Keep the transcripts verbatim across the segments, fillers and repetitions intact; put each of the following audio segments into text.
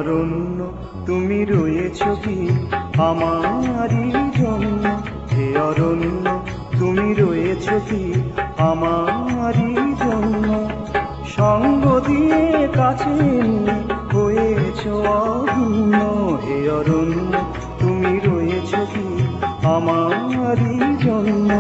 অরণ্য তুমি রয়েছ কি আমারই জন্য, হে অরণ্য তুমি রয়েছ কি আমারই জন্য। সঙ্গ দিয়ে কাছে নিয়ে হয়েছ অভিন্ন, হে অরণ্য তুমি রয়েছ কি আমারই জন্য।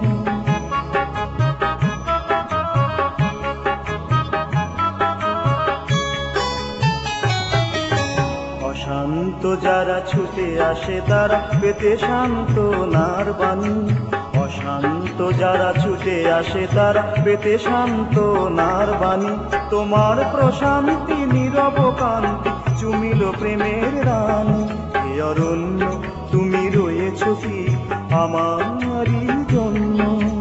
অশান্ত যারা ছুটে আসে তারা পেতে সান্ত্বনার বাণী, অশান্ত যারা ছুটে আসে তারা পেতে সান্ত্বনার বাণী। তোমার প্রশান্তি নীরব কান্তি চুমিল প্রেমের রানী, হে অরণ্য তুমি রয়েছ কি আমারই জন্য।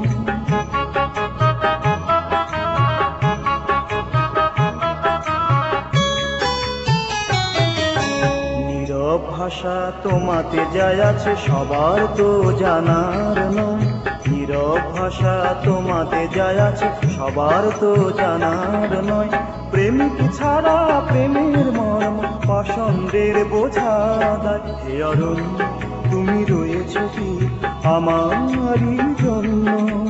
নীরব ভাষা তোমাতে যায় আছে সবার তো জানার নয়, নীরব ভাষা তোমাতে যায় আছে সবার তো জানার নয়। প্রেমিক ছাড়া প্রেমের মর্ম পছন্দের বোঝা দেয়, হে অরণ্য তুমি রয়েছ কি আমারই জন্য।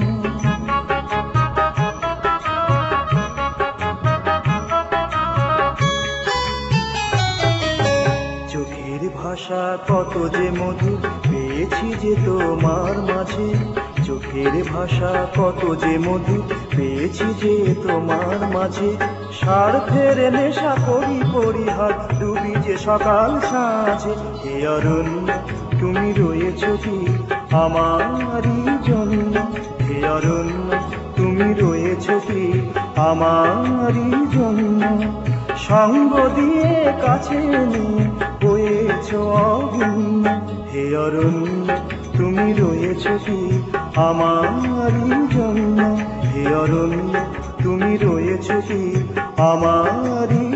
চোখের ভাষা কত যে মধু পেয়েছি যে তোমার মাঝে, চোখের ভাষা কত যে মধু পেয়েছি যে তোমার মাঝে। স্বার্থের নেশা করি পরিহার ডুবি যে সকাল সাঁঝে, হে অরণ্য তুমি রয়েছ কি আমারই জন্য, হে অরণ্য তুমি রয়েছ কি আমারই জন্য। সঙ্গ দিয়ে কাছে নিয়ে হয়েছ অভিন্ন, হে অরণ্য তুমি রয়েছ কি আমারই জন্য, হে অরণ্য তুমি রয়েছ কি আমারই